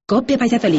COPE Valladolid.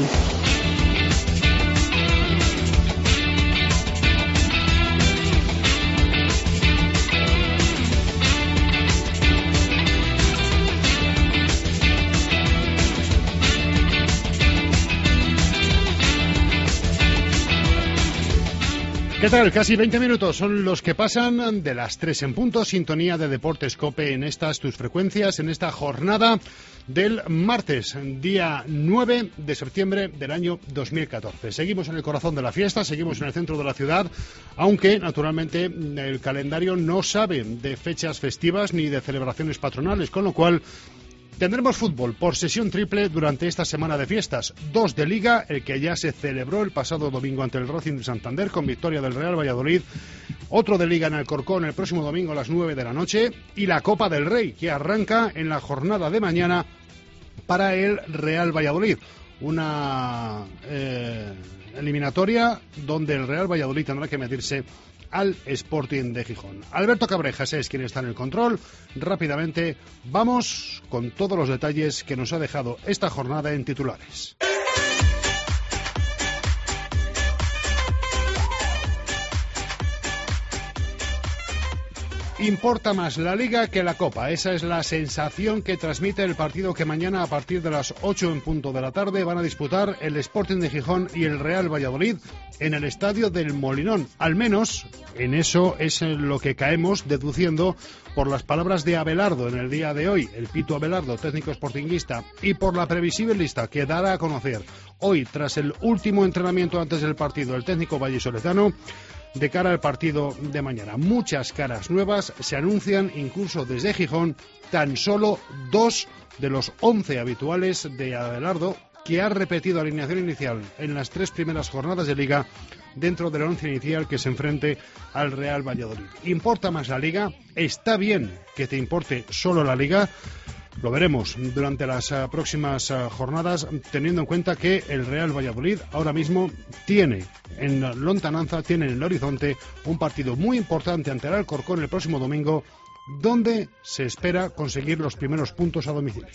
¿Qué tal? Casi 20 minutos son los que pasan de las 3 en punto. Sintonía de Deportes COPE en estas tus frecuencias, en esta jornada del martes, día 9 de septiembre del año 2014. Seguimos en el corazón de la fiesta, seguimos en el centro de la ciudad, aunque naturalmente el calendario no sabe de fechas festivas ni de celebraciones patronales, con lo cual tendremos fútbol por sesión triple durante esta semana de fiestas. 2 de Liga, el que ya se celebró el pasado domingo ante el Racing de Santander con victoria del Real Valladolid. Otro de Liga en Alcorcón el próximo domingo a las 9 de la noche. Y la Copa del Rey, que arranca en la jornada de mañana para el Real Valladolid. Una eliminatoria donde el Real Valladolid tendrá que medirse al Sporting de Gijón. Alberto Cabrejas es quien está en el control. Rápidamente vamos con todos los detalles que nos ha dejado esta jornada en titulares. Importa más la Liga que la Copa. Esa es la sensación que transmite el partido que mañana a partir de las 8 en punto de la tarde van a disputar el Sporting de Gijón y el Real Valladolid en el Estadio del Molinón. Al menos en eso es en lo que caemos deduciendo por las palabras de Abelardo en el día de hoy, el Pito Abelardo, técnico sportinguista, y por la previsible lista que dará a conocer hoy tras el último entrenamiento antes del partido el técnico vallisoletano de cara al partido de mañana. Muchas caras nuevas se anuncian incluso desde Gijón, tan solo 2 de los 11 habituales de Abelardo, que ha repetido alineación inicial en las 3 primeras jornadas de Liga dentro del 11 inicial que se enfrente al Real Valladolid. ¿Importa más la Liga? ¿Está bien que te importe solo la Liga? Lo veremos durante las próximas jornadas, teniendo en cuenta que el Real Valladolid ahora mismo tiene en lontananza, tiene en el horizonte un partido muy importante ante el Alcorcón el próximo domingo, donde se espera conseguir los primeros puntos a domicilio.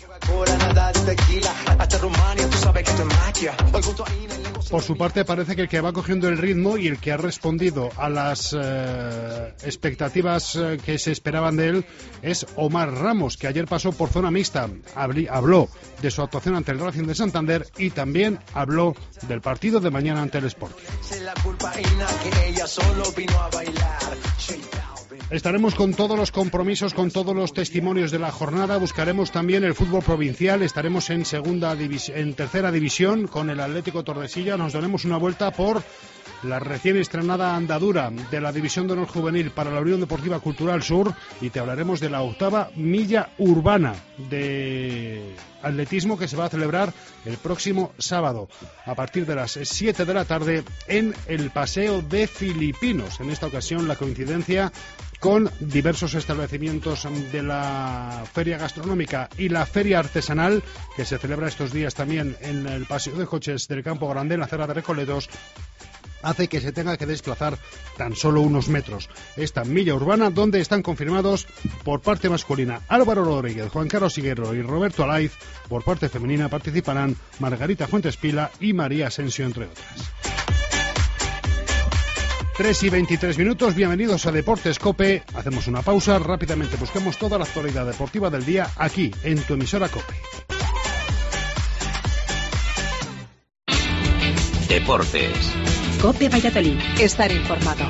Por su parte, parece que el que va cogiendo el ritmo y el que ha respondido a las expectativas que se esperaban de él es Omar Ramos, que ayer pasó por zona mixta. Habló de su actuación ante el Racing de Santander y también habló del partido de mañana ante el Sporting. Estaremos con todos los compromisos, con todos los testimonios de la jornada. Buscaremos también el fútbol provincial. Estaremos en tercera división con el Atlético Tordesillas. Nos daremos una vuelta por la recién estrenada andadura de la División de Honor Juvenil para la Unión Deportiva Cultural Sur y te hablaremos de la 8ª milla urbana de atletismo que se va a celebrar el próximo sábado a partir de las 7 de la tarde en el Paseo de Filipinos. En esta ocasión la coincidencia con diversos establecimientos de la feria gastronómica y la feria artesanal que se celebra estos días también en el Paseo de Coches del Campo Grande, en la acera de Recoletos, hace que se tenga que desplazar tan solo unos metros. Esta milla urbana donde están confirmados por parte masculina Álvaro Rodríguez, Juan Carlos Higuero y Roberto Alaiz. Por parte femenina participarán Margarita Fuentes Pila y María Asensio, entre otras. 3 y 23 minutos, bienvenidos a Deportes COPE. Hacemos una pausa, rápidamente busquemos toda la actualidad deportiva del día aquí, en tu emisora COPE. Deportes. COPE Valladolid. Estar informado.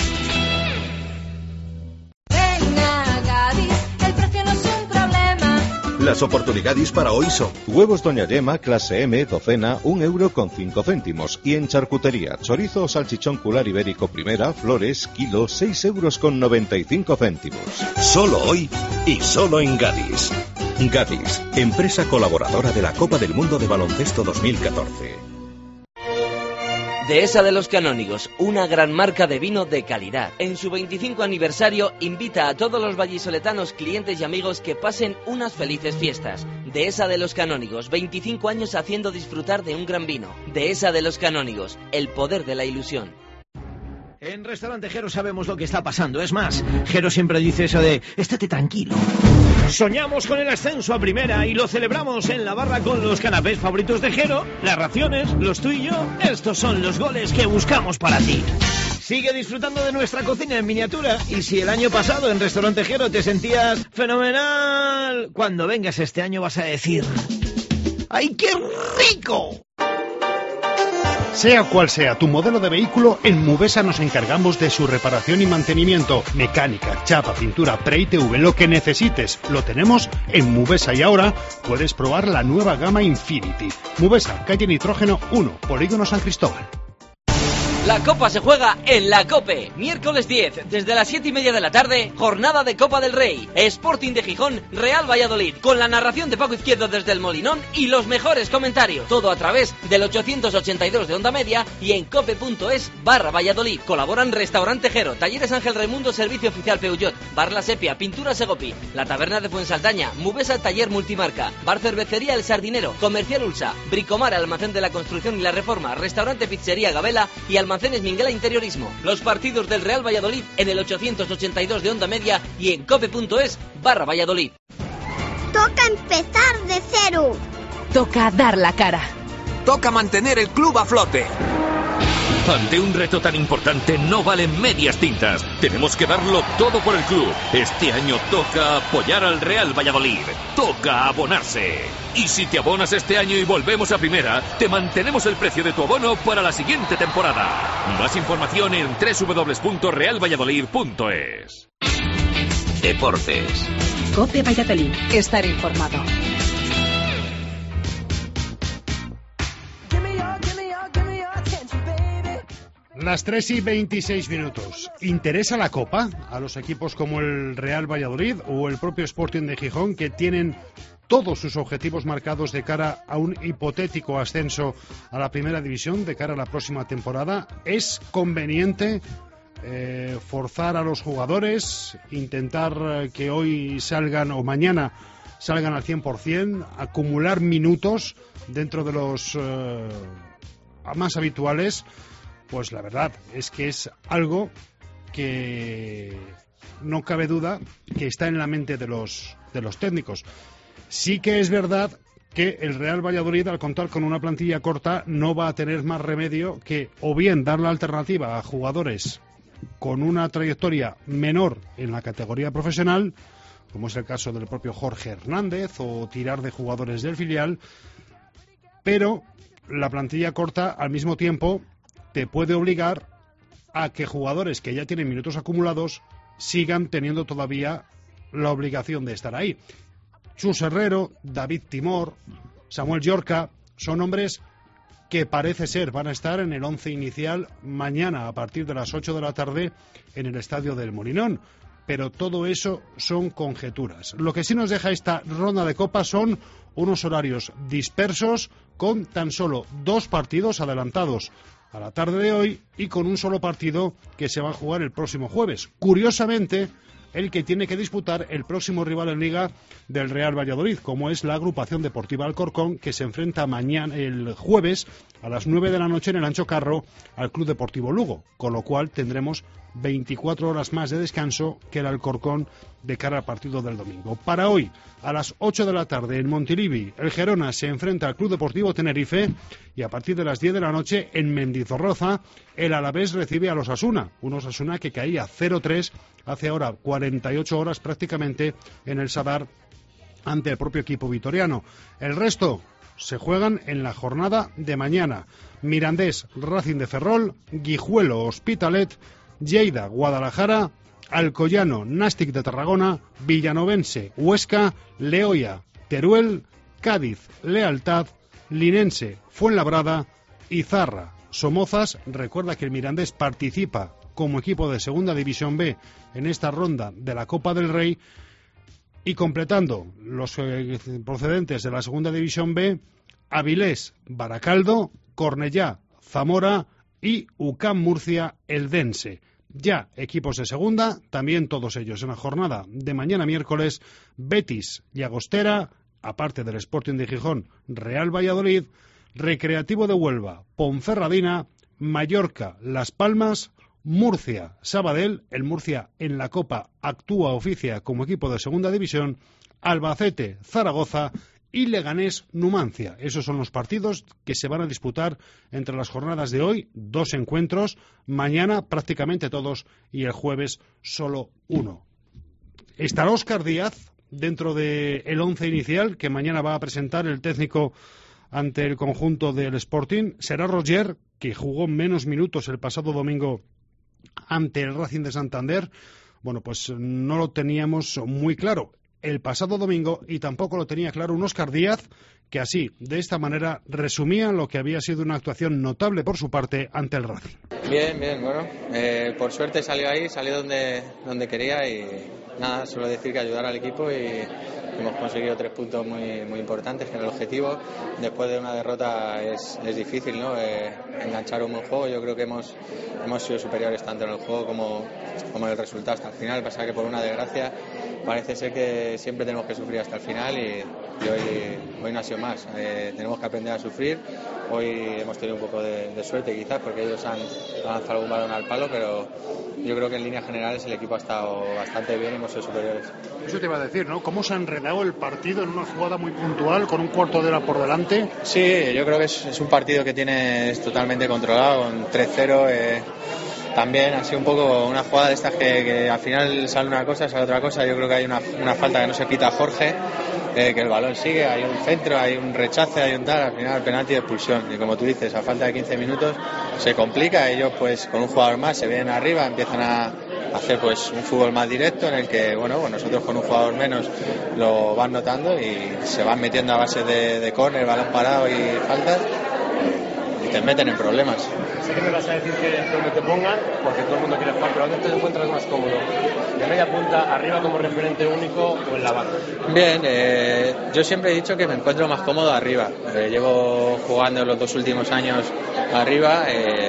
Las oportunidades para hoy son: huevos Doña Yema, clase M, docena, 1,05 €. Y en charcutería, chorizo o salchichón cular ibérico primera, flores, kilo, 6,95 €. Solo hoy y solo en Gadis. Gadis, empresa colaboradora de la Copa del Mundo de Baloncesto 2014. Dehesa de los Canónigos, una gran marca de vino de calidad. En su 25 aniversario invita a todos los vallisoletanos, clientes y amigos que pasen unas felices fiestas. Dehesa de los Canónigos, 25 años haciendo disfrutar de un gran vino. Dehesa de los Canónigos, el poder de la ilusión. En Restaurante Jero sabemos lo que está pasando. Es más, Jero siempre dice eso de: estate tranquilo. Soñamos con el ascenso a primera y lo celebramos en la barra con los canapés favoritos de Jero, las raciones, los tú y yo. Estos son los goles que buscamos para ti. Sigue disfrutando de nuestra cocina en miniatura y si el año pasado en Restaurante Jero te sentías fenomenal, cuando vengas este año vas a decir ¡ay, qué rico! Sea cual sea tu modelo de vehículo, en Mubesa nos encargamos de su reparación y mantenimiento. Mecánica, chapa, pintura, pre-ITV, lo que necesites, lo tenemos en Mubesa. Y ahora puedes probar la nueva gama Infinity. Mubesa, calle Nitrógeno 1, Polígono San Cristóbal. La Copa se juega en la COPE. Miércoles 10, desde las 7:30 de la tarde, jornada de Copa del Rey. Sporting de Gijón, Real Valladolid, con la narración de Paco Izquierdo desde el Molinón y los mejores comentarios. Todo a través del 882 de Onda Media y en cope.es/Valladolid. Colaboran Restaurante Jero, Talleres Ángel Raimundo, Servicio Oficial Peugeot, Bar La Sepia, Pintura Segopi, La Taberna de Fuensaldaña, Mubesa Taller Multimarca, Bar Cervecería El Sardinero, Comercial Ulsa, Bricomar Almacén de la Construcción y la Reforma, Restaurante Pizzería Gabela y Almacenes Minguela Interiorismo. Los partidos del Real Valladolid en el 882 de Onda Media y en cope.es/Valladolid. Toca empezar de cero. Toca dar la cara. Toca mantener el club a flote. Ante un reto tan importante no valen medias tintas. Tenemos que darlo todo por el club. Este año toca apoyar al Real Valladolid. Toca abonarse. Y si te abonas este año y volvemos a primera, te mantenemos el precio de tu abono para la siguiente temporada. Más información en www.realvalladolid.es. Deportes. COPE Valladolid. Estar informado. Las 3:26. ¿Interesa la Copa a los equipos como el Real Valladolid o el propio Sporting de Gijón, que tienen todos sus objetivos marcados de cara a un hipotético ascenso a la primera división de cara a la próxima temporada? ¿Es conveniente forzar a los jugadores, intentar que hoy salgan o mañana salgan al 100%, acumular minutos dentro de los más habituales? Pues la verdad es que es algo que no cabe duda que está en la mente de los técnicos. Sí que es verdad que el Real Valladolid, al contar con una plantilla corta, no va a tener más remedio que o bien dar la alternativa a jugadores con una trayectoria menor en la categoría profesional, como es el caso del propio Jorge Hernández, o tirar de jugadores del filial, pero la plantilla corta al mismo tiempo te puede obligar a que jugadores que ya tienen minutos acumulados sigan teniendo todavía la obligación de estar ahí. Chus Herrero, David Timor, Samuel Llorca, son hombres que parece ser van a estar en el 11 inicial mañana a partir de las 8 de la tarde en el Estadio del Molinón. Pero todo eso son conjeturas. Lo que sí nos deja esta ronda de Copa son unos horarios dispersos, con tan solo 2 partidos adelantados a la tarde de hoy y con un solo partido que se va a jugar el próximo jueves. Curiosamente, el que tiene que disputar el próximo rival en Liga del Real Valladolid, como es la Agrupación Deportiva Alcorcón, que se enfrenta mañana, el jueves, a las 9 de la noche en el Ancho Carro, al Club Deportivo Lugo, con lo cual tendremos 24 horas más de descanso que el Alcorcón de cara al partido del domingo. Para hoy, a las 8 de la tarde en Montilivi, el Gerona se enfrenta al Club Deportivo Tenerife, y a partir de las 10 de la noche en Mendizorroza, el Alavés recibe a los Osasuna, un Osasuna que caía 0-3 hace ahora 48 horas prácticamente en el Sadar ante el propio equipo vitoriano. El resto se juegan en la jornada de mañana. Mirandés, Racing de Ferrol, Guijuelo, Hospitalet, Lleida, Guadalajara, Alcoyano, Nàstic de Tarragona, Villanovense, Huesca, Leoia, Teruel, Cádiz, Lealtad, Linense, Fuenlabrada y Zarra. Somozas, recuerda que el Mirandés participa como equipo de Segunda División B en esta ronda de la Copa del Rey, y completando los procedentes de la Segunda División B, Avilés, Baracaldo, Cornellá, Zamora y UCAM Murcia, Eldense. Ya equipos de segunda, también todos ellos en la jornada de mañana miércoles: Betis, Llagostera, aparte del Sporting de Gijón, Real Valladolid, Recreativo de Huelva, Ponferradina, Mallorca, Las Palmas, Murcia, Sabadell. El Murcia en la Copa actúa, oficia como equipo de segunda división, Albacete, Zaragoza y Leganés, Numancia. Esos son los partidos que se van a disputar entre las jornadas de hoy, 2 encuentros, mañana prácticamente todos y el jueves solo uno. Estará Óscar Díaz dentro del 11 inicial que mañana va a presentar el técnico ante el conjunto del Sporting. Será Roger, que jugó menos minutos el pasado domingo ante el Racing de Santander. Bueno, pues no lo teníamos muy claro el pasado domingo y tampoco lo tenía claro un Óscar Díaz que así, de esta manera, resumía lo que había sido una actuación notable por su parte ante el Racing. Bien, bueno, por suerte salió donde quería y nada, solo decir que ayudar al equipo y hemos conseguido 3 puntos muy importantes, que era el objetivo. Después de una derrota es difícil, ¿no? Enganchar un buen juego. Yo creo que hemos sido superiores tanto en el juego como en el resultado hasta el final. Pasa que por una desgracia parece ser que siempre tenemos que sufrir hasta el final y hoy no ha sido más. Tenemos que aprender a sufrir. Hoy hemos tenido un poco de suerte quizás porque ellos han lanzado algún balón al palo, pero yo creo que en líneas generales el equipo ha estado bastante bien y hemos sido superiores. Eso te iba a decir, ¿no? ¿Cómo se ha enredado el partido en una jugada muy puntual con un cuarto de hora por delante? Sí, yo creo que es un partido que tienes totalmente controlado, con 3-0. También ha sido un poco una jugada de estas que al final sale una cosa, sale otra cosa. Yo creo que hay una falta que no se pita a Jorge, que el balón sigue, hay un centro, hay un rechace, hay un tal, al final penalti de expulsión. Y como tú dices, a falta de 15 minutos se complica. Ellos pues con un jugador más se vienen arriba, empiezan a hacer pues un fútbol más directo en el que bueno, nosotros con un jugador menos lo van notando y se van metiendo a base de córner, balón parado y faltas y te meten en problemas. Sé que me vas a decir que donde te pongan, porque todo el mundo quiere jugar, pero ¿dónde te encuentras más cómodo? ¿De media punta, arriba como referente único o en la banda? Bien, yo siempre he dicho que me encuentro más cómodo arriba. Llevo jugando los 2 últimos años arriba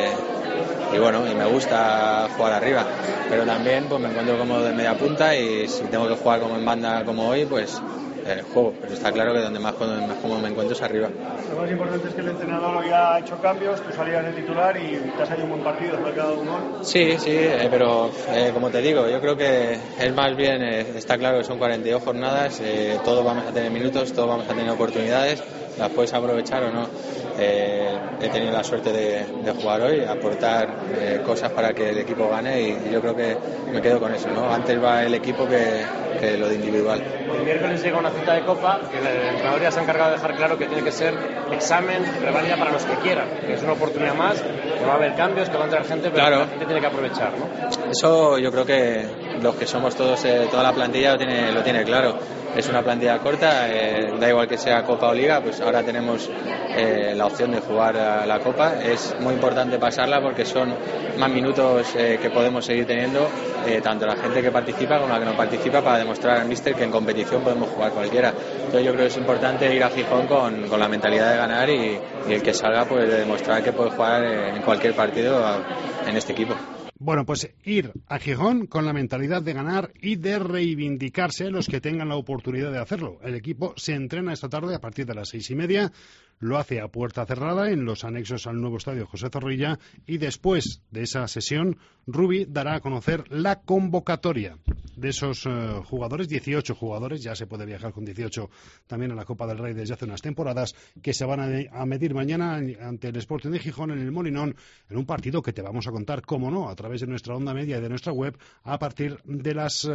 y bueno, y me gusta jugar arriba. Pero también pues me encuentro cómodo de media punta y si tengo que jugar como en banda como hoy, pues juego, pero está claro que donde más cómodo me encuentro es arriba. Lo más importante es que el entrenador hoy ha hecho cambios, tú salías de titular y te has salido un buen partido, te ha quedado un gol. Sí, pero como te digo, yo creo que es más bien, está claro que son 42 jornadas, todos vamos a tener minutos, todos vamos a tener oportunidades, las puedes aprovechar o no. He tenido la suerte de jugar hoy, aportar cosas para que el equipo gane y yo creo que me quedo con eso, ¿no? Antes va el equipo que lo de individual. El miércoles llega una cita de Copa que el entrenador ya se ha encargado de dejar claro que tiene que ser examen, revalida para los que quieran, que es una oportunidad más, que va a haber cambios, que va a entrar gente, pero claro, la gente tiene que aprovechar, ¿no? Eso yo creo que los que somos todos, toda la plantilla lo tiene claro. Es una plantilla corta, da igual que sea Copa o Liga, pues ahora tenemos la opción de jugar a la Copa. Es muy importante pasarla porque son más minutos que podemos seguir teniendo, tanto la gente que participa como la que no participa, para demostrar al míster que en competición podemos jugar cualquiera. Entonces yo creo que es importante ir a Gijón con la mentalidad de ganar y el que salga pues de demostrar que puede jugar en cualquier partido en este equipo. Bueno, pues ir a Gijón con la mentalidad de ganar y de reivindicarse los que tengan la oportunidad de hacerlo. El equipo se entrena esta tarde a partir de las 6:30, lo hace a puerta cerrada en los anexos al nuevo estadio José Zorrilla y después de esa sesión, Rubi dará a conocer la convocatoria de esos jugadores, 18 jugadores, ya se puede viajar con 18 también a la Copa del Rey desde hace unas temporadas, que se van a medir mañana ante el Sporting de Gijón en el Molinón, en un partido que te vamos a contar, cómo no, a través de nuestra onda media y de nuestra web a partir de las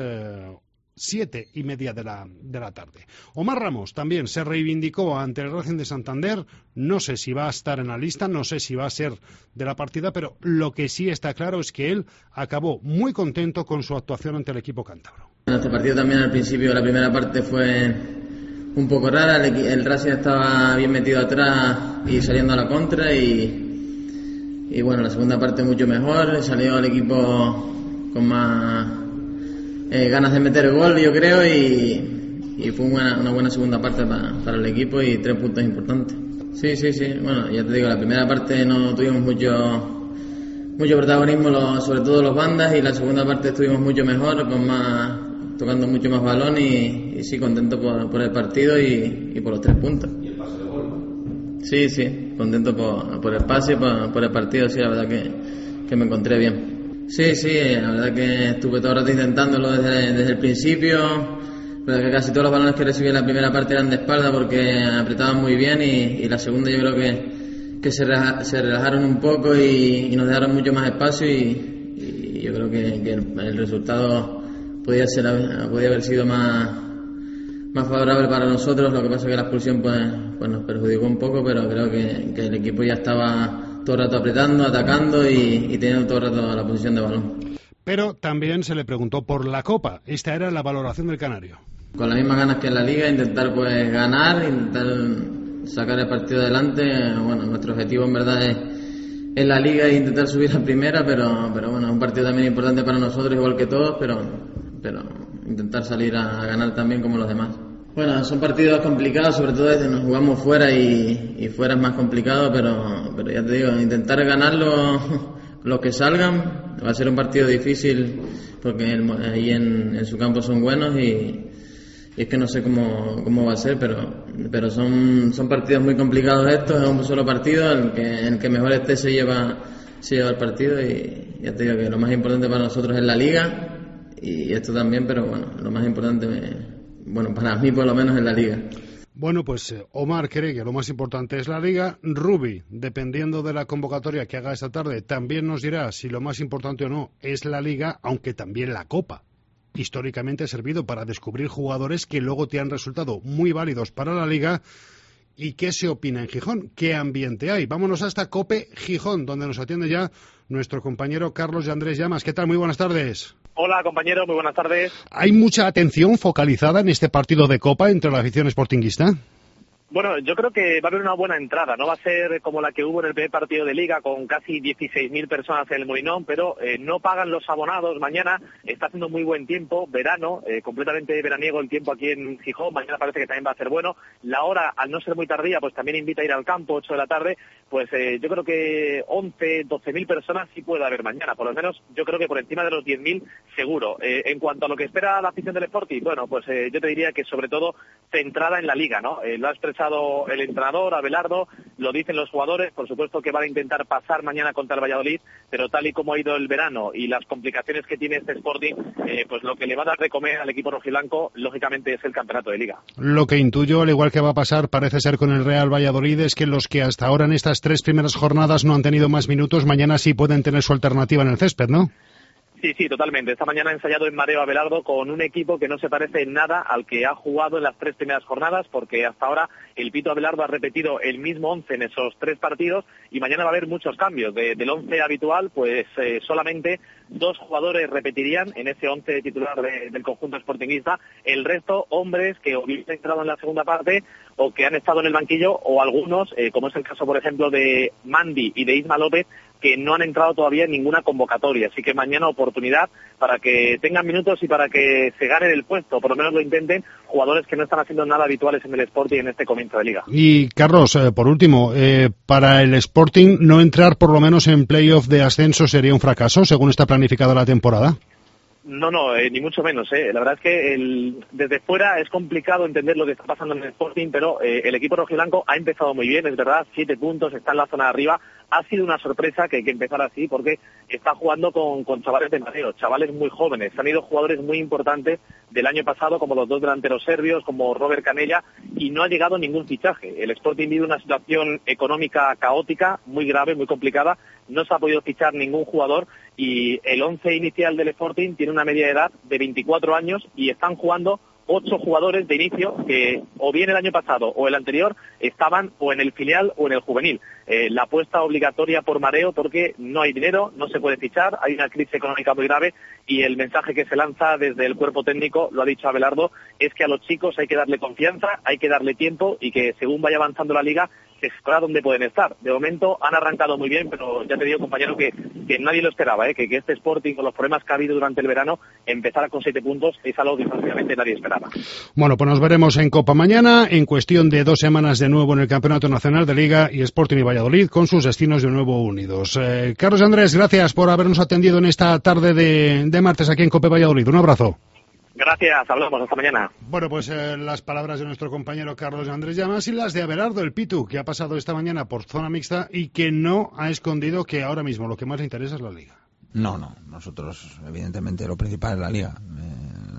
7:30 de la tarde. Omar Ramos también se reivindicó ante el Racing de Santander. No sé si va a estar en la lista, no sé si va a ser de la partida, pero lo que sí está claro es que él acabó muy contento con su actuación ante el equipo cántabro. Este partido también al principio, la primera parte fue un poco rara, el Racing estaba bien metido atrás y saliendo a la contra y bueno, la segunda parte mucho mejor, salió el equipo con más ganas de meter el gol, yo creo, y fue una buena segunda parte para el equipo y 3 puntos importantes. Sí, bueno, ya te digo, la primera parte no tuvimos mucho protagonismo, sobre todo los bandas, y la segunda parte estuvimos mucho mejor, tocando mucho más balón y sí, contento por el partido y por los 3 puntos. ¿Y el pase de gol? Sí, contento por el pase, por el partido, sí, la verdad que me encontré bien. Sí, la verdad que estuve todo el rato intentándolo desde el principio. Pero que casi todos los balones que recibí en la primera parte eran de espalda porque apretaban muy bien y la segunda yo creo que se relajaron un poco y nos dejaron mucho más espacio y yo creo que el resultado podía haber sido más favorable para nosotros. Lo que pasa es que la expulsión pues nos perjudicó un poco, pero creo que el equipo ya estaba todo el rato apretando, atacando y teniendo todo el rato la posición de balón. Pero también se le preguntó por la Copa. Esta era la valoración del canario. Con las mismas ganas que en la Liga, intentar pues ganar, intentar sacar el partido adelante. Bueno, nuestro objetivo en verdad es la Liga e intentar subir a primera, pero bueno, es un partido también importante para nosotros, igual que todos, pero intentar salir a ganar también como los demás. Bueno, son partidos complicados, sobre todo desde nos jugamos fuera y fuera es más complicado, pero ya te digo, intentar ganarlo los que salgan. Va a ser un partido difícil porque ahí en su campo son buenos y es que no sé cómo va a ser, pero son partidos muy complicados estos. Es un solo partido, el que mejor esté se lleva el partido y ya te digo que lo más importante para nosotros es la Liga y esto también, pero bueno, lo más importante, para mí por lo menos es la Liga. Bueno, pues Omar cree que lo más importante es la Liga. Rubi, dependiendo de la convocatoria que haga esta tarde, también nos dirá si lo más importante o no es la Liga, aunque también la Copa. Históricamente ha servido para descubrir jugadores que luego te han resultado muy válidos para la Liga. ¿Y qué se opina en Gijón? ¿Qué ambiente hay? Vámonos hasta COPE Gijón, donde nos atiende ya nuestro compañero Carlos de Andrés Llamas. ¿Qué tal? Muy buenas tardes. Hola, compañero, muy buenas tardes. ¿Hay mucha atención focalizada en este partido de Copa entre la afición sportinguista? Bueno, yo creo que va a haber una buena entrada. No va a ser como la que hubo en el primer partido de Liga, con casi 16.000 personas en el Molinón, pero no pagan los abonados. Mañana está haciendo muy buen tiempo, verano, completamente veraniego el tiempo aquí en Gijón. Mañana parece que también va a ser bueno. La hora, al no ser muy tardía, pues también invita a ir al campo, 8 de la tarde. Pues yo creo que 11, 12.000 personas sí puede haber mañana. Por lo menos yo creo que por encima de los 10.000 seguro. En cuanto a lo que espera la afición del Sporting, bueno, pues yo te diría que sobre todo centrada en la Liga, ¿no? Lo ha expresado el entrenador, Abelardo, lo dicen los jugadores, por supuesto que van a intentar pasar mañana contra el Valladolid, pero tal y como ha ido el verano y las complicaciones que tiene este Sporting, pues lo que le va a dar de comer al equipo rojiblanco, lógicamente, es el campeonato de Liga. Lo que intuyo, al igual que va a pasar, parece ser con el Real Valladolid, es que los que hasta ahora en estas 3 primeras jornadas no han tenido más minutos, mañana sí pueden tener su alternativa en el césped, ¿no? Sí, totalmente. Esta mañana ha ensayado en mareo Abelardo con un equipo que no se parece en nada al que ha jugado en las 3 primeras jornadas, porque hasta ahora el Pito Abelardo ha repetido el mismo 11 en esos 3 partidos y mañana va a haber muchos cambios. Del 11 habitual, pues solamente 2 jugadores repetirían en ese 11 titular del conjunto sportinguista. El resto, hombres que o bien han entrado en la segunda parte o que han estado en el banquillo, o algunos, como es el caso, por ejemplo, de Mandi y de Isma López, que no han entrado todavía en ninguna convocatoria. Así que mañana oportunidad para que tengan minutos y para que se ganen el puesto, por lo menos lo intenten, jugadores que no están haciendo nada habituales en el Sporting en este comienzo de Liga. Y Carlos, por último, para el Sporting no entrar por lo menos en playoff de ascenso sería un fracaso, según está planificada la temporada. No, ni mucho menos. La verdad es que desde fuera es complicado entender lo que está pasando en el Sporting, pero el equipo rojiblanco ha empezado muy bien, es verdad, 7 puntos, está en la zona de arriba. Ha sido una sorpresa que hay que empezar así porque está jugando con chavales de mareo, chavales muy jóvenes. Han ido jugadores muy importantes del año pasado, como los 2 delanteros serbios, como Robert Canella, y no ha llegado ningún fichaje. El Sporting vive una situación económica caótica, muy grave, muy complicada. No se ha podido fichar ningún jugador y el 11 inicial del Sporting tiene una media de edad de 24 años y están jugando 8 jugadores de inicio que o bien el año pasado o el anterior estaban o en el filial o en el juvenil. La apuesta obligatoria por mareo porque no hay dinero, no se puede fichar, hay una crisis económica muy grave y el mensaje que se lanza desde el cuerpo técnico, lo ha dicho Abelardo, es que a los chicos hay que darle confianza, hay que darle tiempo y que según vaya avanzando la Liga se espera dónde pueden estar. De momento han arrancado muy bien, pero ya te digo, compañero, que nadie lo esperaba, que este Sporting, con los problemas que ha habido durante el verano, empezara con 7 puntos es algo que prácticamente nadie esperaba. Bueno, pues nos veremos en Copa mañana, en cuestión de 2 semanas de nuevo en el Campeonato Nacional de Liga y Sporting y Valladolid con sus destinos de nuevo unidos. Carlos Andrés, gracias por habernos atendido en esta tarde de martes aquí en COPE Valladolid. Un abrazo. Gracias, hablamos, hasta mañana. Bueno, pues las palabras de nuestro compañero Carlos Andrés Llamas y las de Abelardo, el Pitu, que ha pasado esta mañana por zona mixta y que no ha escondido que ahora mismo lo que más le interesa es la Liga. No, nosotros evidentemente lo principal es la Liga.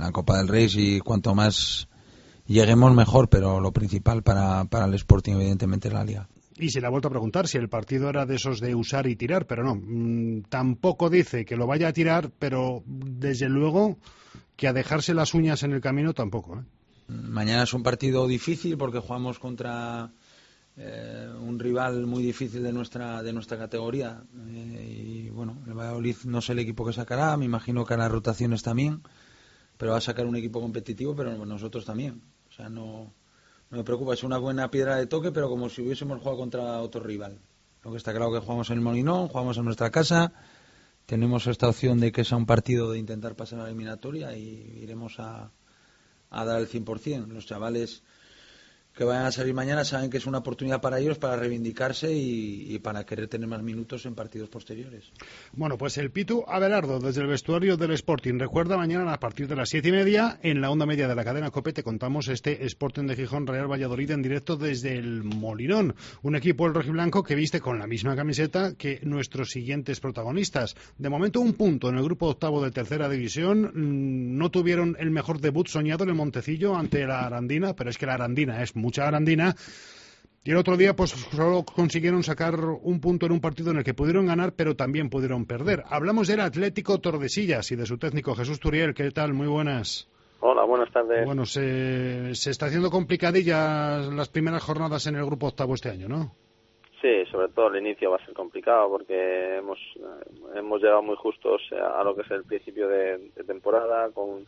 la Copa del Rey, y cuanto más lleguemos mejor, pero lo principal para el Sporting evidentemente es la Liga. Y se le ha vuelto a preguntar si el partido era de esos de usar y tirar, pero no, tampoco dice que lo vaya a tirar, pero desde luego que a dejarse las uñas en el camino tampoco, ¿eh? Mañana es un partido difícil porque jugamos contra un rival muy difícil de nuestra categoría, y bueno, el Valladolid no sé el equipo que sacará, me imagino que hará rotaciones también, pero va a sacar un equipo competitivo, pero nosotros también, o sea, no me preocupa, es una buena piedra de toque, pero como si hubiésemos jugado contra otro rival. Lo que está claro que jugamos en el Molinón, jugamos en nuestra casa, tenemos esta opción de que sea un partido de intentar pasar a la eliminatoria y iremos a dar el 100%. Los chavales que vayan a salir mañana saben que es una oportunidad para ellos para reivindicarse y para querer tener más minutos en partidos posteriores. Bueno, pues el Pitu Abelardo desde el vestuario del Sporting. Recuerda, mañana a partir de las 7:30 en la onda media de la cadena COPE te contamos este Sporting de Gijón Real Valladolid en directo desde el Molinón. Un equipo, el rojiblanco, que viste con la misma camiseta que nuestros siguientes protagonistas. De momento un punto en el grupo octavo de tercera división. No tuvieron el mejor debut soñado en el Montecillo ante la Arandina, pero es que la Arandina es mucha Arandina, y el otro día pues solo consiguieron sacar un punto en un partido en el que pudieron ganar pero también pudieron perder. Hablamos del Atlético Tordesillas y de su técnico Jesús Turiel. ¿Qué tal? Muy buenas. Hola, buenas tardes. Bueno, se está haciendo complicadillas las primeras jornadas en el grupo octavo este año, ¿no? Sí, sobre todo el inicio va a ser complicado porque hemos llegado muy justos a lo que es el principio de temporada con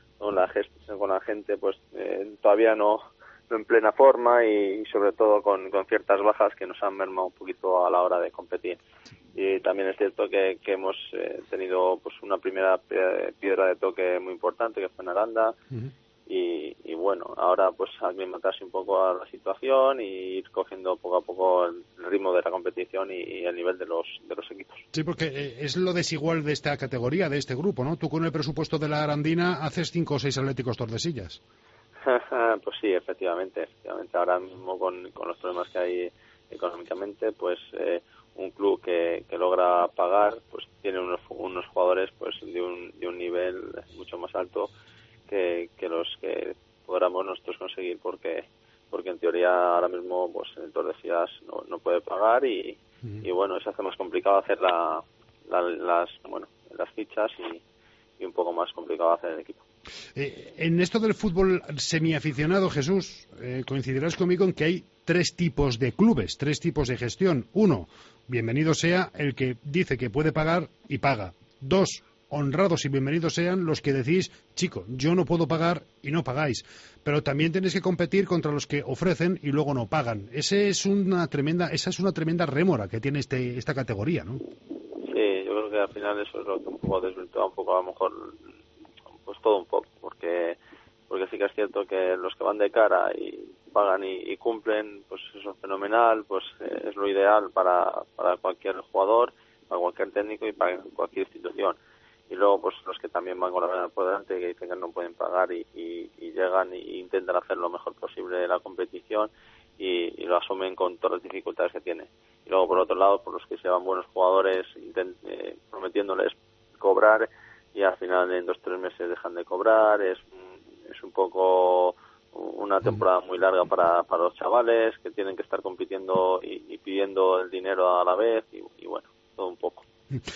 la gente pues todavía no en plena forma y sobre todo con ciertas bajas que nos han mermado un poquito a la hora de competir. Y también es cierto que hemos tenido pues una primera piedra de toque muy importante que fue en Aranda. Uh-huh. Y bueno, ahora pues aclimatarse un poco a la situación y ir cogiendo poco a poco el ritmo de la competición y el nivel de los equipos. Sí, porque es lo desigual de esta categoría, de este grupo, ¿no? Tú con el presupuesto de la Arandina haces 5 o 6 Atléticos Tordesillas. Pues sí, efectivamente. Ahora mismo con los problemas que hay económicamente, pues un club que logra pagar, pues tiene unos jugadores pues de un nivel mucho más alto que los que podamos nosotros conseguir, porque en teoría ahora mismo pues el Tordesillas no puede pagar y bueno, se hace más complicado hacer las fichas y un poco más complicado hacer el equipo. En esto del fútbol semiaficionado, Jesús, coincidirás conmigo en que hay 3 tipos de clubes, 3 tipos de gestión. 1, bienvenido sea el que dice que puede pagar y paga. 2, honrados y bienvenidos sean los que decís, chico, yo no puedo pagar y no pagáis. Pero también tenéis que competir contra los que ofrecen y luego no pagan. Esa es una tremenda rémora que tiene esta categoría, ¿no? Sí, yo creo que al final eso es lo que un poco desvirtúa un poco a lo mejor pues todo un poco, porque sí que es cierto que los que van de cara y pagan y cumplen, pues eso es fenomenal, pues es lo ideal para cualquier jugador, para cualquier técnico y para cualquier institución. Y luego pues los que también van con la verdad por delante, que dicen que no pueden pagar y llegan e intentan hacer lo mejor posible de la competición y lo asumen con todas las dificultades que tiene. Y luego por otro lado, por los que se van buenos jugadores prometiéndoles cobrar y al final en 2-3 meses dejan de cobrar, es un poco una temporada muy larga para los chavales que tienen que estar compitiendo y pidiendo el dinero a la vez y bueno, todo un poco.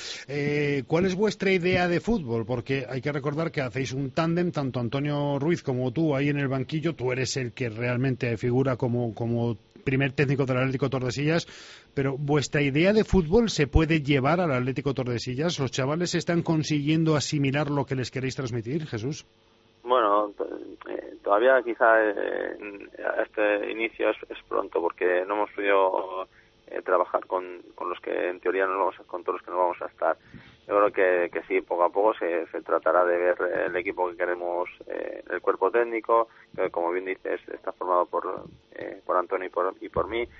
¿Cuál es vuestra idea de fútbol? Porque hay que recordar que hacéis un tándem, tanto Antonio Ruiz como tú ahí en el banquillo. Tú eres el que realmente figura como primer técnico del Atlético Tordesillas, pero ¿vuestra idea de fútbol se puede llevar al Atlético Tordesillas? ¿Los chavales están consiguiendo asimilar lo que les queréis transmitir, Jesús? Bueno, todavía quizá a este inicio es pronto, porque no hemos podido trabajar con los que en teoría con todos los que no vamos a estar. Yo creo que sí, poco a poco se tratará de ver el equipo que queremos, el cuerpo técnico, que como bien dices está formado por Antonio y por mí,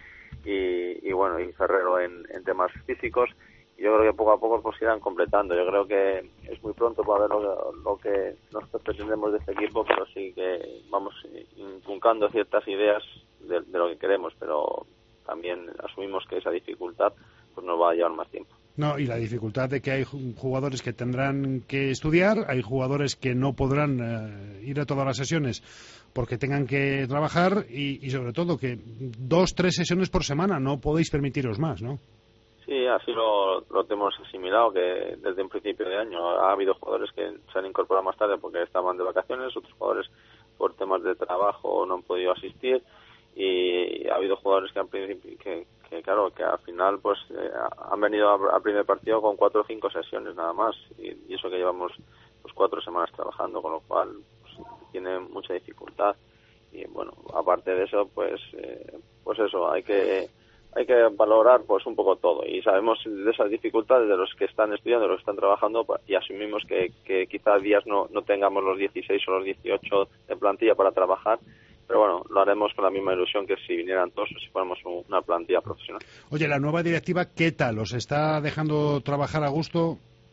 y bueno, y Ferrero en temas físicos. Yo creo que poco a poco pues irán completando. Yo creo que es muy pronto para ver lo que nosotros pretendemos de este equipo, pero sí que vamos inculcando ciertas ideas de lo que queremos, pero también asumimos que esa dificultad pues nos va a llevar más tiempo. No, y la dificultad de que hay jugadores que tendrán que estudiar, hay jugadores que no podrán ir a todas las sesiones porque tengan que trabajar y sobre todo que 2-3 sesiones por semana, no podéis permitiros más, ¿no? Sí, así lo hemos asimilado, que desde un principio de año ha habido jugadores que se han incorporado más tarde porque estaban de vacaciones, otros jugadores por temas de trabajo no han podido asistir, y ha habido jugadores que claro, que al final pues han venido al primer partido con 4 o 5 sesiones nada más, y eso que llevamos pues 4 semanas trabajando, con lo cual pues, tiene mucha dificultad. Y bueno, aparte de eso, pues eso, hay que valorar pues un poco todo, y sabemos de esas dificultades de los que están estudiando, de los que están trabajando, y asumimos que quizás días no tengamos los 16 o los 18 de plantilla para trabajar, pero bueno, lo haremos con la misma ilusión que si vinieran todos o si fuéramos una plantilla profesional. Oye, la nueva directiva, ¿qué tal? ¿Os está dejando trabajar a gusto?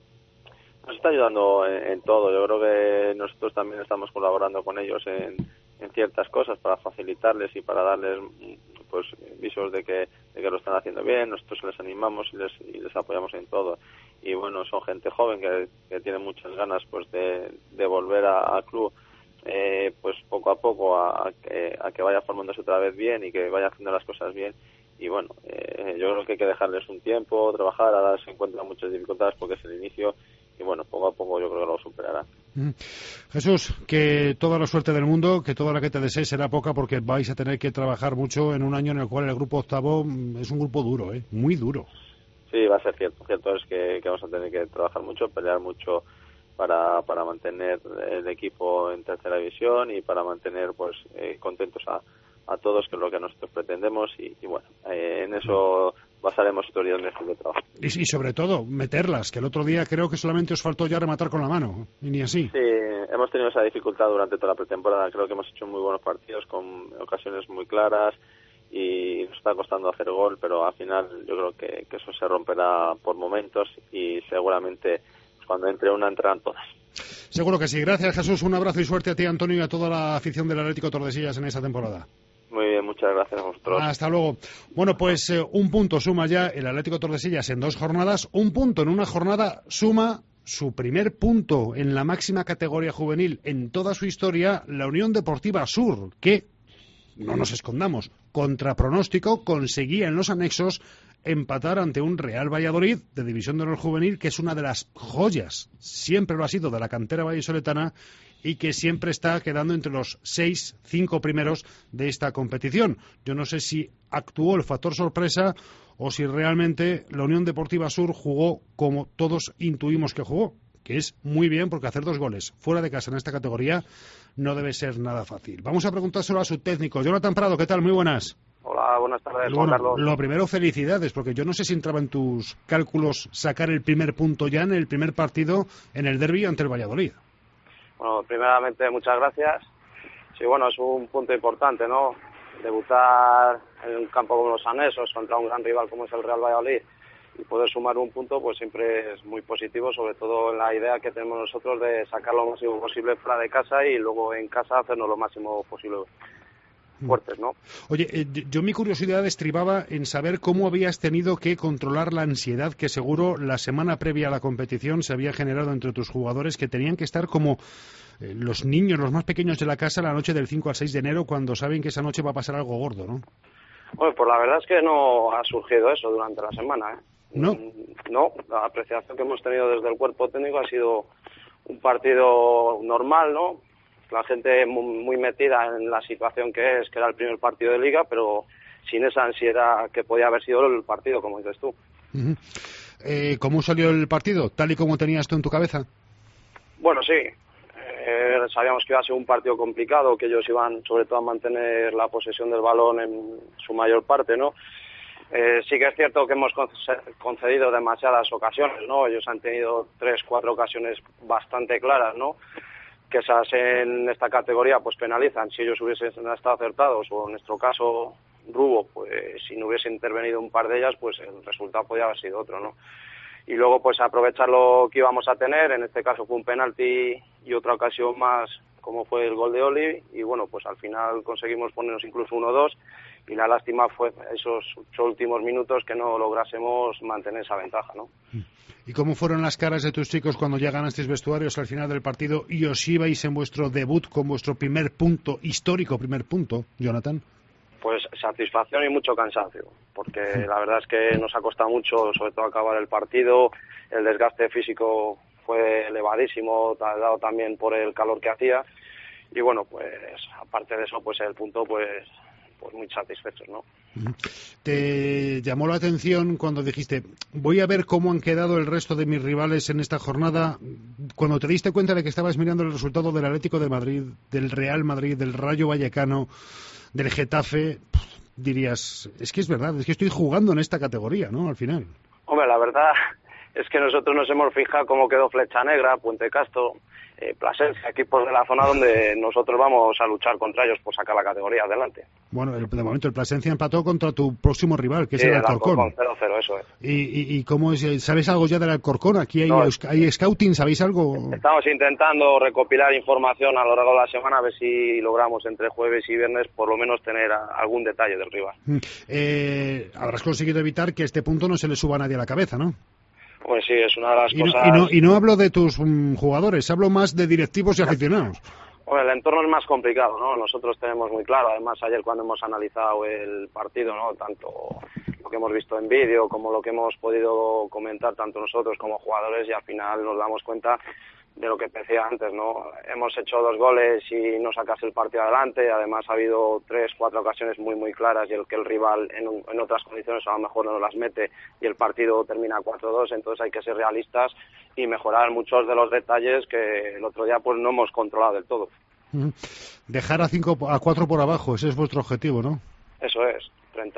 Nos está ayudando en todo. Yo creo que nosotros también estamos colaborando con ellos en ciertas cosas para facilitarles y para darles pues visos de que lo están haciendo bien. Nosotros les animamos y les apoyamos en todo. Y bueno, son gente joven que tiene muchas ganas pues de volver al club, pues poco a poco a que vaya formándose otra vez bien y que vaya haciendo las cosas bien. Y bueno, yo creo que hay que dejarles un tiempo, trabajar. Ahora se encuentran muchas dificultades porque es el inicio, y bueno, poco a poco yo creo que lo superarán. Jesús, que toda la suerte del mundo, que toda la que te desees será poca, porque vais a tener que trabajar mucho en un año en el cual el grupo octavo es un grupo duro, muy duro. Sí, va a ser cierto. Cierto es que vamos a tener que trabajar mucho, pelear mucho para mantener el equipo en tercera división y para mantener pues contentos a todos, que es lo que nosotros pretendemos, y bueno, en eso basaremos estos días de trabajo. Y sobre todo, meterlas, que el otro día creo que solamente os faltó ya rematar con la mano, y ni así. Sí, hemos tenido esa dificultad durante toda la pretemporada. Creo que hemos hecho muy buenos partidos con ocasiones muy claras y nos está costando hacer gol, pero al final yo creo que eso se romperá por momentos y seguramente cuando entre una entrarán todas. Seguro que sí. Gracias, Jesús. Un abrazo y suerte a ti, Antonio, y a toda la afición del Atlético Tordesillas en esta temporada. Muy bien, muchas gracias a vosotros. Hasta luego. Bueno, pues un punto suma ya el Atlético Tordesillas en 2 jornadas. Un punto en una jornada suma su primer punto en la máxima categoría juvenil en toda su historia, la Unión Deportiva Sur, que, no nos escondamos, contra pronóstico conseguía en los anexos empatar ante un Real Valladolid de División de Honor Juvenil, que es una de las joyas, siempre lo ha sido, de la cantera vallisoletana, y que siempre está quedando entre los 5 primeros de esta competición. Yo no sé si actuó el factor sorpresa o si realmente la Unión Deportiva Sur jugó como todos intuimos que jugó, que es muy bien, porque hacer 2 goles fuera de casa en esta categoría no debe ser nada fácil. Vamos a preguntárselo a su técnico. Jonathan Prado, ¿qué tal? Muy buenas. Hola, buenas tardes, Juan Carlos. Lo primero, felicidades, porque yo no sé si entraba en tus cálculos sacar el primer punto ya en el primer partido en el derbi ante el Valladolid. Bueno, primeramente, muchas gracias. Sí, bueno, es un punto importante, ¿no? Debutar en un campo como los anexos contra un gran rival como es el Real Valladolid y poder sumar un punto, pues siempre es muy positivo, sobre todo en la idea que tenemos nosotros de sacar lo máximo posible fuera de casa y luego en casa hacernos lo máximo posible fuertes, ¿no? Oye, yo mi curiosidad estribaba en saber cómo habías tenido que controlar la ansiedad que seguro la semana previa a la competición se había generado entre tus jugadores, que tenían que estar como los niños, los más pequeños de la casa, la noche del 5 al 6 de enero, cuando saben que esa noche va a pasar algo gordo, ¿no? Bueno, pues la verdad es que no ha surgido eso durante la semana, ¿eh? ¿No? No, la apreciación que hemos tenido desde el cuerpo técnico ha sido un partido normal, ¿no? La gente muy metida en la situación que era el primer partido de Liga, pero sin esa ansiedad que podía haber sido el partido, como dices tú. ¿Cómo salió el partido? ¿Tal y como tenías tú en tu cabeza? Bueno, sí. Sabíamos que iba a ser un partido complicado, que ellos iban sobre todo a mantener la posesión del balón en su mayor parte, ¿no? Sí que es cierto que hemos concedido demasiadas ocasiones, ¿no? Ellos han tenido 3-4 ocasiones bastante claras, ¿no? Que esas en esta categoría pues penalizan. Si ellos hubiesen estado acertados, o en nuestro caso Rubo, pues si no hubiese intervenido un par de ellas, pues el resultado podría haber sido otro, ¿no? Y luego pues aprovechar lo que íbamos a tener, en este caso fue un penalti y otra ocasión más como fue el gol de Oli, y bueno, pues al final conseguimos ponernos incluso 1-2 y la lástima fue esos 8 últimos minutos que no lográsemos mantener esa ventaja, ¿no? ¿Y cómo fueron las caras de tus chicos cuando ya ganasteis vestuarios al final del partido y os ibais en vuestro debut con vuestro histórico primer punto, Jonathan? Pues satisfacción y mucho cansancio, porque la verdad es que nos ha costado mucho, sobre todo acabar el partido, el desgaste físico fue elevadísimo, dado también por el calor que hacía, y bueno, pues aparte de eso, pues el punto, pues muy satisfechos, ¿no? ¿Te llamó la atención cuando dijiste, voy a ver cómo han quedado el resto de mis rivales en esta jornada, cuando te diste cuenta de que estabas mirando el resultado del Atlético de Madrid, del Real Madrid, del Rayo Vallecano, del Getafe, dirías, es que es verdad, es que estoy jugando en esta categoría, ¿no? Al final. Hombre, la verdad es que nosotros nos hemos fijado cómo quedó Flecha Negra, Puente Castro, Plasencia, equipos de la zona donde nosotros vamos a luchar contra ellos por sacar la categoría adelante. Bueno, de momento el Plasencia empató contra tu próximo rival, que es el Alcorcón. 0-0, eso es. ¿Y cómo es? ¿Sabes algo ya del Alcorcón? ¿Aquí hay scouting? ¿Sabéis algo? Estamos intentando recopilar información a lo largo de la semana, a ver si logramos entre jueves y viernes por lo menos tener algún detalle del rival. Habrás conseguido evitar que este punto no se le suba a nadie a la cabeza, ¿no? Pues sí, es una de las cosas... Y no hablo de tus jugadores, hablo más de directivos y aficionados. Bueno, el entorno es más complicado, ¿no? Nosotros tenemos muy claro, además ayer cuando hemos analizado el partido, ¿no? Tanto lo que hemos visto en vídeo como lo que hemos podido comentar tanto nosotros como jugadores, y al final nos damos cuenta de lo que decía antes, ¿no? Hemos hecho 2 goles y no sacas el partido adelante, además ha habido 3-4 ocasiones muy claras y el que el rival en otras condiciones a lo mejor no las mete y el partido termina 4-2, entonces hay que ser realistas y mejorar muchos de los detalles que el otro día pues no hemos controlado del todo. Dejar a 4 por abajo, ese es vuestro objetivo, ¿no? Eso es,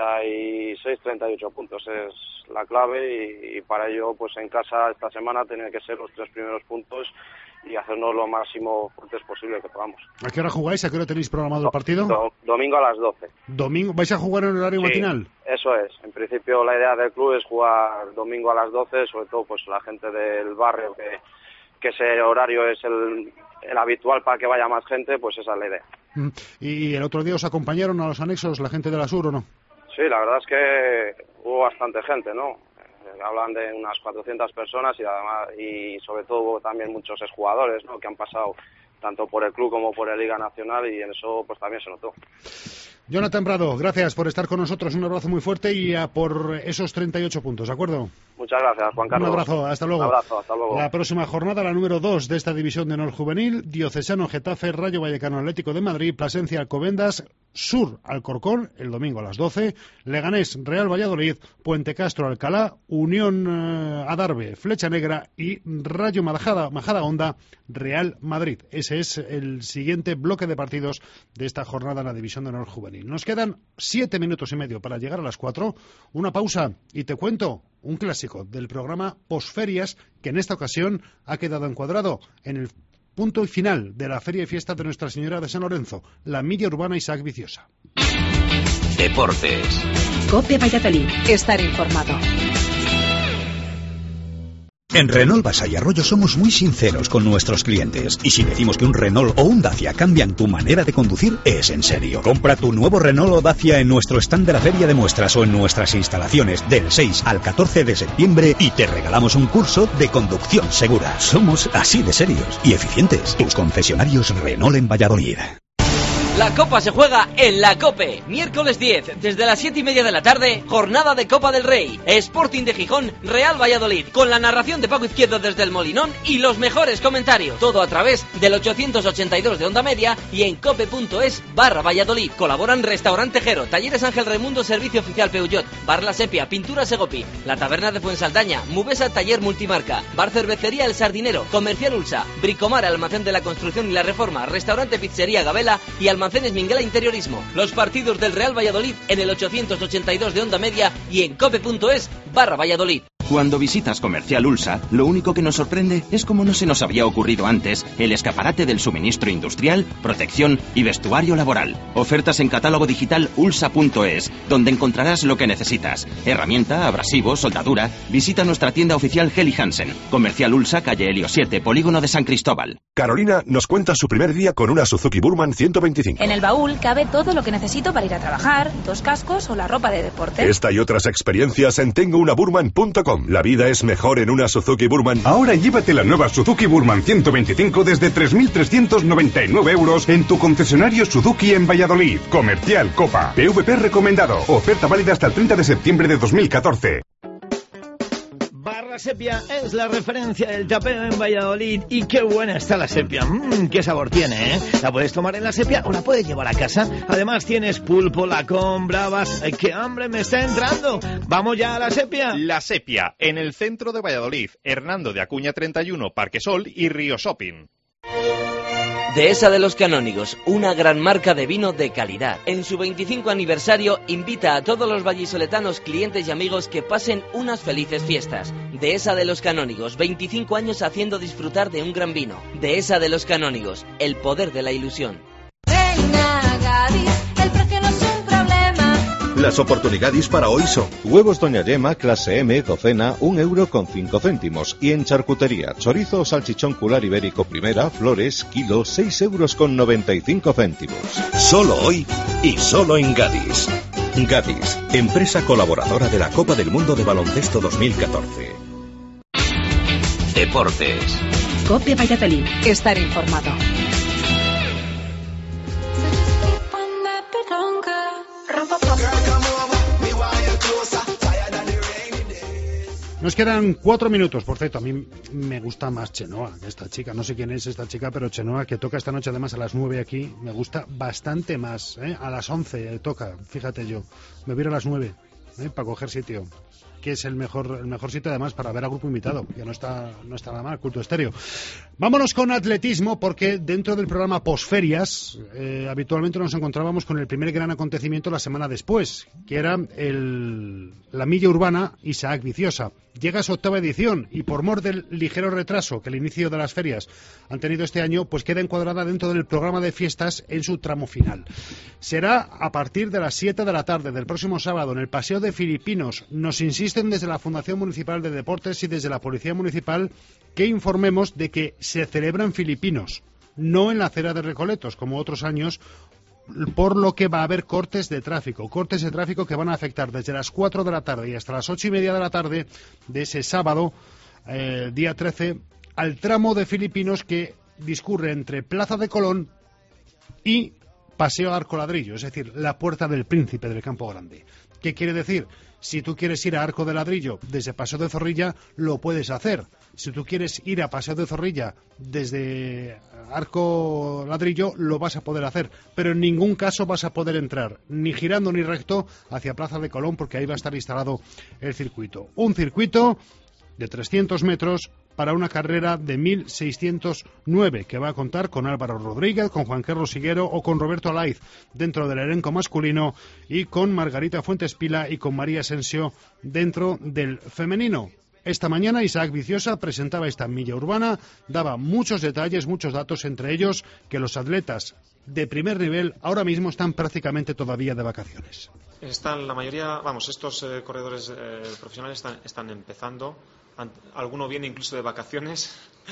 36, 38 puntos es la clave y para ello pues en casa esta semana tienen que ser los 3 primeros puntos y hacernos lo máximo fuertes posible que podamos. ¿A qué hora jugáis? ¿A qué hora tenéis programado el partido? Domingo a las 12. ¿Domingo? ¿Vais a jugar en el horario matinal? Eso es. En principio la idea del club es jugar domingo a las 12, sobre todo pues la gente del barrio que ese horario es el habitual para que vaya más gente, pues esa es la idea. ¿Y el otro día os acompañaron a los anexos la gente de la Sur o no? Sí, la verdad es que hubo bastante gente, ¿no? Hablan de unas 400 personas y sobre todo también muchos exjugadores, ¿no? Que han pasado tanto por el club como por la Liga Nacional y en eso pues también se notó. Jonathan Prado, gracias por estar con nosotros, un abrazo muy fuerte y a por esos 38 puntos, ¿de acuerdo? Muchas gracias, Juan Carlos. Un abrazo, hasta luego. Un abrazo, hasta luego. La próxima jornada, la número 2 de esta división de honor juvenil, Diocesano Getafe, Rayo Vallecano Atlético de Madrid, Plasencia Alcobendas, Sur Alcorcón, el domingo a las 12, Leganés Real Valladolid, Puente Castro Alcalá, Unión Adarve Flecha Negra y Rayo Majadahonda Real Madrid. Ese es el siguiente bloque de partidos de esta jornada en la división de honor juvenil. Nos quedan 7 minutos y medio para llegar a las 4, una pausa y te cuento un clásico del programa Posferias que en esta ocasión ha quedado encuadrado en el punto final de la Feria y Fiesta de Nuestra Señora de San Lorenzo, la Milla Urbana Isaac Viciosa. Deportes. COPE Valladolid, estar informado. En Renault Basa y Arroyo somos muy sinceros con nuestros clientes. Y si decimos que un Renault o un Dacia cambian tu manera de conducir, es en serio. Compra tu nuevo Renault o Dacia en nuestro stand de la Feria de Muestras o en nuestras instalaciones del 6 al 14 de septiembre y te regalamos un curso de conducción segura. Somos así de serios y eficientes. Tus concesionarios Renault en Valladolid. La Copa se juega en la COPE. Miércoles 10, desde las 7:30 de la tarde, jornada de Copa del Rey. Sporting de Gijón, Real Valladolid, con la narración de Paco Izquierdo desde el Molinón y los mejores comentarios. Todo a través del 882 de Onda Media y en cope.es/Valladolid. Colaboran Restaurante Jero, Talleres Ángel Raimundo, Servicio Oficial Peugeot, Bar La Sepia, Pintura Segopi, La Taberna de Fuensaldaña, Mubesa Taller Multimarca, Bar Cervecería El Sardinero, Comercial Ulsa, Bricomar Almacén de la Construcción y la Reforma, Restaurante Pizzería Gabela y Almacenes Minguela Interiorismo. Los partidos del Real Valladolid en el 882 de Onda Media y en cope.es/Valladolid. Cuando visitas Comercial Ulsa, lo único que nos sorprende es cómo no se nos había ocurrido antes el escaparate del suministro industrial, protección y vestuario laboral. Ofertas en catálogo digital ulsa.es, donde encontrarás lo que necesitas. Herramienta, abrasivo, soldadura. Visita nuestra tienda oficial Helly Hansen. Comercial Ulsa, calle Helio 7, Polígono de San Cristóbal. Carolina nos cuenta su primer día con una Suzuki Burman 125. En el baúl cabe todo lo que necesito para ir a trabajar, 2 cascos o la ropa de deporte. Esta y otras experiencias en tengounaburman.com. La vida es mejor en una Suzuki Burman. Ahora llévate la nueva Suzuki Burman 125 desde 3.399 euros en tu concesionario Suzuki en Valladolid. Comercial Copa. PVP recomendado. Oferta válida hasta el 30 de septiembre de 2014. Barra Sepia es la referencia del tapeo en Valladolid. Y qué buena está la sepia. Qué sabor tiene, ¿eh? La puedes tomar en la sepia o la puedes llevar a casa. Además tienes pulpo, lacón, bravas. ¡Ay, qué hambre me está entrando! ¡Vamos ya a la sepia! La Sepia, en el centro de Valladolid. Hernando de Acuña 31, Parque Sol y Río Shopping. Dehesa de los Canónigos, una gran marca de vino de calidad. En su 25 aniversario invita a todos los vallisoletanos, clientes y amigos que pasen unas felices fiestas. Dehesa de los Canónigos, 25 años haciendo disfrutar de un gran vino. Dehesa de los Canónigos, el poder de la ilusión. Venga, Gadis, el precio no es un problema. Las oportunidades para hoy son: huevos Doña Yema clase M, docena, 1,05 €. Y en charcutería, chorizo o salchichón cular ibérico primera, flores, kilo, 6,95 €. Solo hoy y solo en Gadis. Gadis, empresa colaboradora de la Copa del Mundo de Baloncesto 2014. Deportes. COPE Valladolid. Estar informado. Nos quedan 4 minutos, por cierto. A mí me gusta más Chenoa, esta chica. No sé quién es esta chica, pero Chenoa, que toca esta noche además a las 9 aquí, me gusta bastante más. A las 11 toca, fíjate yo. Me voy a ir a las 9 para coger sitio, que es el mejor sitio además para ver a grupo invitado, que no está nada mal, Culto Estéreo. Vámonos con atletismo, porque dentro del programa Posferias habitualmente nos encontrábamos con el primer gran acontecimiento la semana después, que era la milla urbana Isaac Viciosa. Llega a su 8ª edición y por mor del ligero retraso que el inicio de las ferias han tenido este año, pues queda encuadrada dentro del programa de fiestas en su tramo final. Será a partir de las 7 de la tarde del próximo sábado en el Paseo de Filipinos. Nos insisten desde la Fundación Municipal de Deportes y desde la Policía Municipal que informemos de que se celebra en Filipinos, no en la acera de Recoletos, como otros años, por lo que va a haber cortes de tráfico que van a afectar desde las 4 de la tarde y hasta las 8:30 de la tarde de ese sábado, día 13, al tramo de Filipinos que discurre entre Plaza de Colón y Paseo Arco Ladrillo, es decir, la Puerta del Príncipe del Campo Grande. ¿Qué quiere decir? Si tú quieres ir a Arco de Ladrillo desde Paseo de Zorrilla, lo puedes hacer. Si tú quieres ir a Paseo de Zorrilla desde Arco Ladrillo, lo vas a poder hacer. Pero en ningún caso vas a poder entrar, ni girando ni recto, hacia Plaza de Colón, porque ahí va a estar instalado el circuito. Un circuito de 300 metros para una carrera de 1.609, que va a contar con Álvaro Rodríguez, con Juan Carlos Higuero o con Roberto Alaiz dentro del elenco masculino, y con Margarita Fuentes Pila y con María Asensio dentro del femenino. Esta mañana Isaac Viciosa presentaba esta milla urbana, daba muchos detalles, muchos datos, entre ellos que los atletas de primer nivel ahora mismo están prácticamente todavía de vacaciones. Están la mayoría, estos corredores profesionales están empezando. Alguno viene incluso de vacaciones,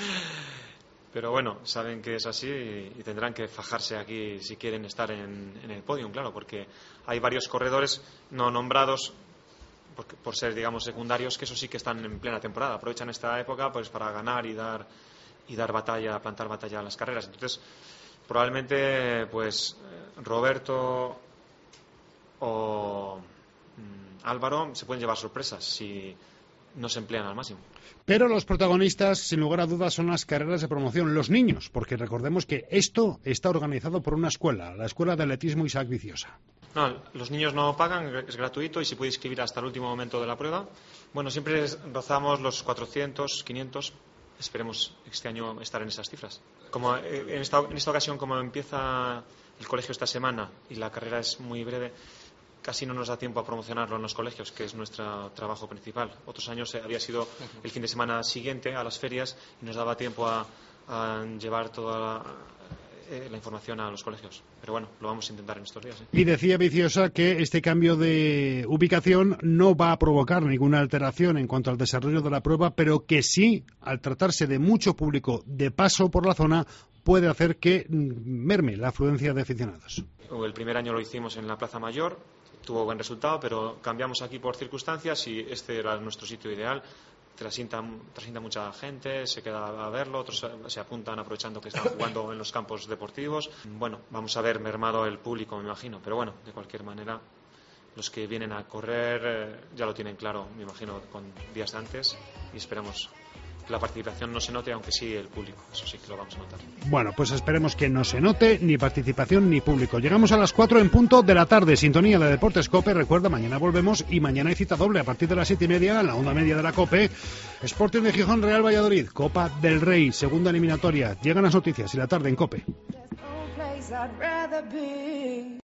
pero bueno, saben que es así y tendrán que fajarse aquí si quieren estar en el podium, claro, porque hay varios corredores no nombrados por ser, digamos, secundarios, que eso sí que están en plena temporada, aprovechan esta época pues para ganar y dar batalla, plantar batalla a las carreras. Entonces, probablemente pues Roberto o Álvaro se pueden llevar sorpresas si no se emplean al máximo. Pero los protagonistas, sin lugar a dudas, son las carreras de promoción, los niños, porque recordemos que esto está organizado por una escuela, la Escuela de Atletismo Isaac Viciosa. No, los niños no pagan, es gratuito y se puede inscribir hasta el último momento de la prueba. Bueno, siempre rozamos los 400, 500, esperemos este año estar en esas cifras. Como en esta ocasión, como empieza el colegio esta semana y la carrera es muy breve, casi no nos da tiempo a promocionarlo en los colegios, que es nuestro trabajo principal. Otros años había sido el fin de semana siguiente a las ferias y nos daba tiempo a llevar toda la información a los colegios. Pero bueno, lo vamos a intentar en estos días. Y decía Viciosa que este cambio de ubicación no va a provocar ninguna alteración en cuanto al desarrollo de la prueba, pero que sí, al tratarse de mucho público de paso por la zona, puede hacer que merme la afluencia de aficionados. El primer año lo hicimos en la Plaza Mayor, tuvo buen resultado, pero cambiamos aquí por circunstancias y este era nuestro sitio ideal. Trasienta mucha gente, se queda a verlo, otros se apuntan aprovechando que están jugando en los campos deportivos. Bueno, vamos a ver mermado el público, me imagino, pero bueno, de cualquier manera, los que vienen a correr ya lo tienen claro, me imagino, con días antes, y esperemos que la participación no se note, aunque sí el público, eso sí que lo vamos a notar. Bueno, pues esperemos que no se note ni participación ni público. Llegamos a las 4 en punto de la tarde, sintonía de Deportes COPE. Recuerda, mañana volvemos y mañana hay cita doble a partir de las 7:30 en la onda media de la COPE. Sporting de Gijón, Real Valladolid, Copa del Rey, segunda eliminatoria. Llegan las noticias y la tarde en COPE.